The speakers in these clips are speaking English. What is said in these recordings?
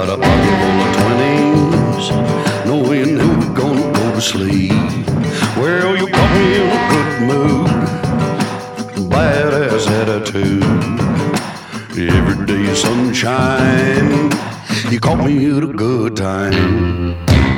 got a pocket full of 20s, knowing who we're gonna go to sleep. Well, you caught me in a good mood, badass attitude. Every day sunshine, you caught me at a good time.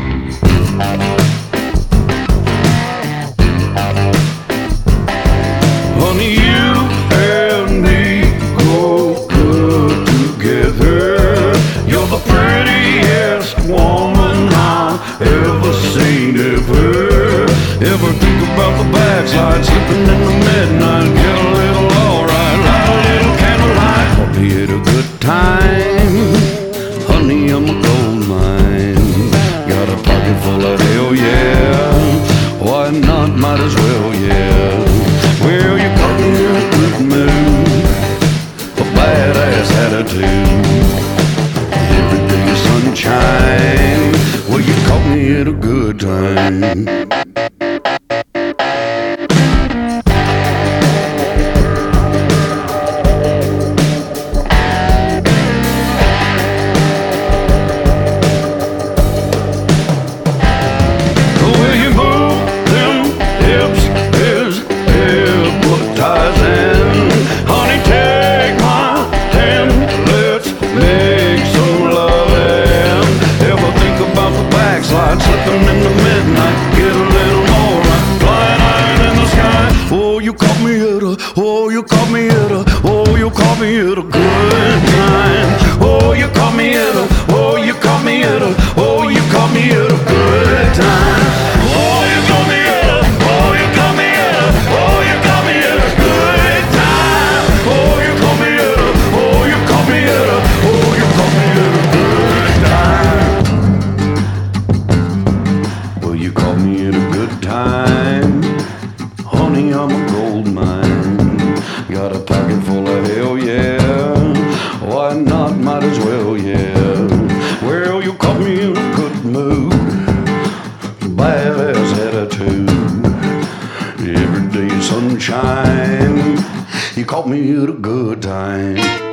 Honey, you and me go good together. You're the prettiest woman I've ever seen, ever think about the backslide, slipping in the midnight, get a little alright, light a little candlelight. Hope you had a good time, honey, I'm a gold mine. Got a pocket full of hell, yeah, why not, might as well, yeah. Well, you caught me in a good mood, a badass attitude. Every day is sunshine, well, you caught me at a good time. Slipping in the midnight, get a little more right, flying high in the sky. Oh, you caught me at a, oh, you caught me at a, oh, you caught me at a good time. Oh, you caught me at a, oh, you caught me at a, oh, you caught me at a good time. Oh, you caught me at a, oh, you caught me at a, oh, you caught me at a good time. Oh, you caught me at a, oh, you caught me at a, oh, you caught me at a good time. You caught me at a good time, honey, I'm a gold mine. Got a pocket full of hell, yeah, why not, might as well, yeah. Well, you caught me in a good mood, badass attitude. Every day sunshine, you caught me at a good time.